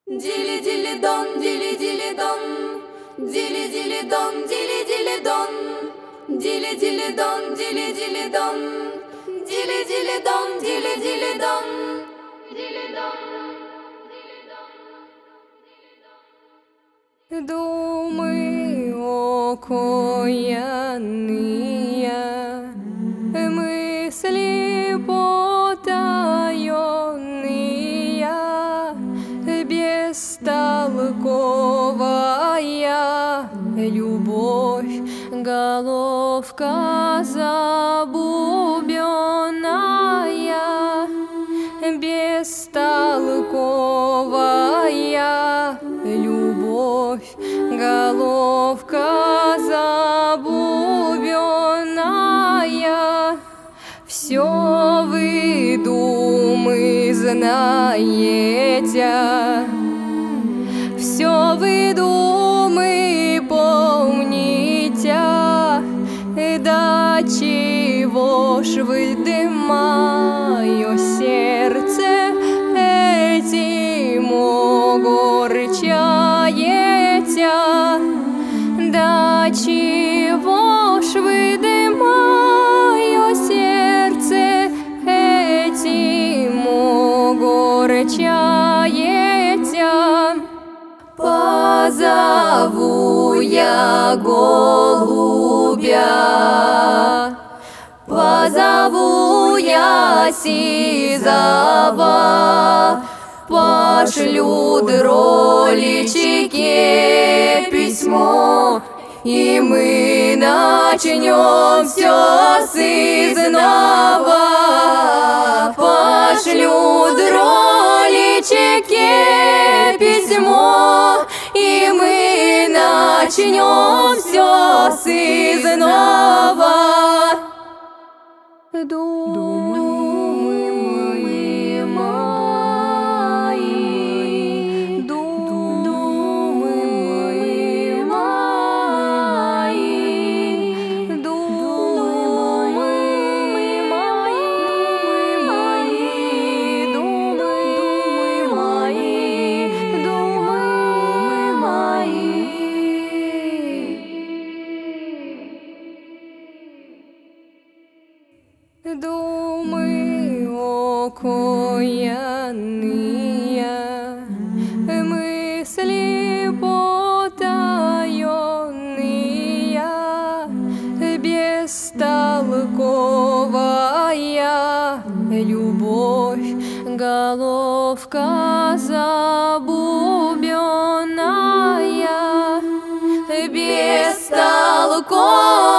Дили дили дон, дили дили дон, дили дили дон, дили дили дон, дили дили дон, дили дили дон, дили дили дон, дили дили дон, дили дон. Думы окаянные, мысли потаенные, бестолковая любовь, головка забубенная, бестолковая любовь, головка забубенная. Все вы думы знаете, все вы думы помните, да чего ж вы мое сердце этим огорчаете, да чего ж вы мое сердце этим огорчаете. Позову я голубя, позову я сизого, пошлю дроличике письмо, и мы начнем все с изнова. Пошлю дроличике письмо, и мы начнем все с изнова. Думы мои, думы мои, думы мои, думы мои, думы мои. Думы окаянные, мысли потаенные, бестолковая любовь, головка забубенная, бестолковая